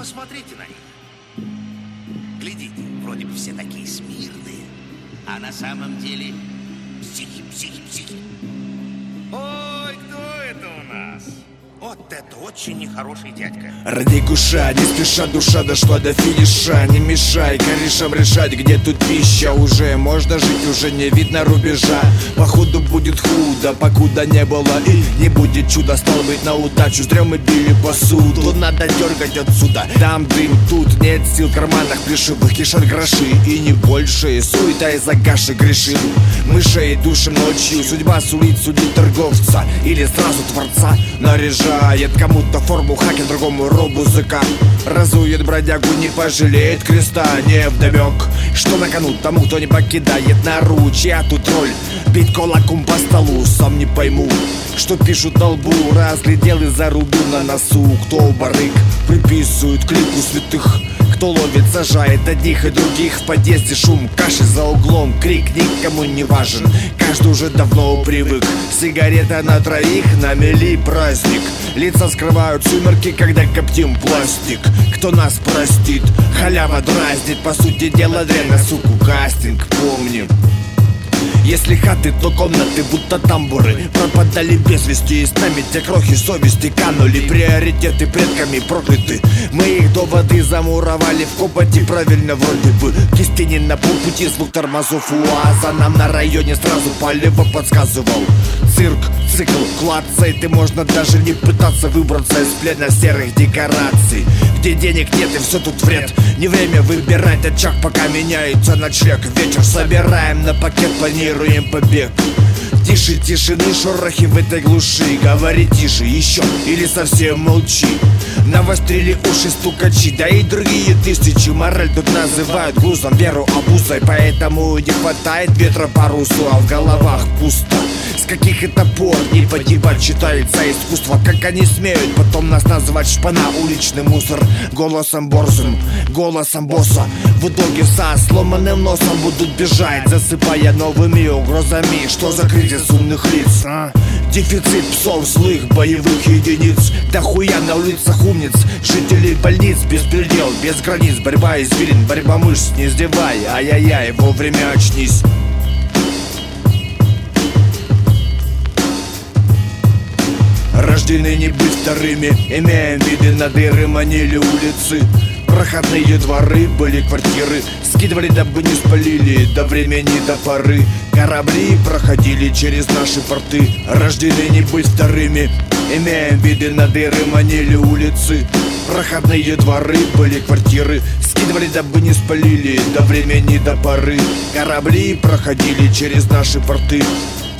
посмотрите на них. Глядите, вроде бы все такие смирные, а на самом деле психи. Ой, кто это у нас? Вот это очень нехороший дядька. Ради куша, не спеша душа дошла до финиша. Не мешай корешам решать, где тут пища. Уже можно жить, уже не видно рубежа. Походу будет худо, покуда не было и не будет чуда. Стало быть на удачу, зря мы били посуду. Надо дергать отсюда, там дым, тут нет сил. В карманах плешивых кишат гроши и не больше. Суета из-за каши грешил. Мышей душим ночью, судьба сулит судить торговца или сразу творца. Наряжает кому-то форму хаки, другому робу языка. Разует бродягу, не пожалеет креста. Невдомек, что на кону тому, кто не покидает нору. Чья тут роль? Бить кулаком по столу. Сам не пойму, что пишут на лбу. Разглядел и зарубил на носу. Кто барык, приписывают к лику святых. Кто ловит, сажает одних и других. В подъезде шум, каши за углом. Крик никому не важен, каждый уже давно привык. Сигарета на троих, на мели праздник. Лица скрывают сумерки, когда коптим пластик. Кто нас простит? Халява дразнит. По сути дела дрянь, на суку кастинг, помни. Если хаты, то комнаты, будто тамбуры. Пропадали без вести, и с нами те крохи совести канули. Приоритеты предками прокляты. Мы их до воды замуровали в копоти. Правильно вроде бы, к истине на полпути. Звук тормозов УАЗа нам на районе сразу полево подсказывал. Цирк, цикл, клацает, и можно даже не пытаться выбраться из плена серых декораций. Где денег нет и все тут вред. Не время выбирать очаг, пока меняется ночлег. Вечер собираем на пакет, планируем побег. Тише тишины, шорохи в этой глуши. Говори тише еще или совсем молчи. Навострили уши стукачи, да и другие тысячи. Мораль тут называют грузом, веру обузой. Поэтому не хватает ветра парусу, а в головах пусто. С каких это пор не погибать считается искусство? Как они смеют потом нас назвать шпана, уличный мусор. Голосом борзым, голосом босса. В итоге со сломанным носом будут бежать, засыпая новыми угрозами. Что за кризис умных лиц, а? Дефицит псов, злых боевых единиц. Да хуя на улицах умниц, жителей больниц. Беспредел, без границ, борьба извилин, борьба мышц. Не издевай, ай-яй-яй, вовремя очнись. Рождены не быть вторыми, имеем виды на дыры, манили улицы. Проходные дворы, были квартиры. Скидывали, дабы не спалили, до времени, до поры. Корабли проходили через наши порты. Рождены не быть вторыми, имеем виды на дыры, манили улицы. Проходные дворы, были квартиры. Скидывали, дабы не спалили, до времени, до поры. Корабли проходили через наши порты.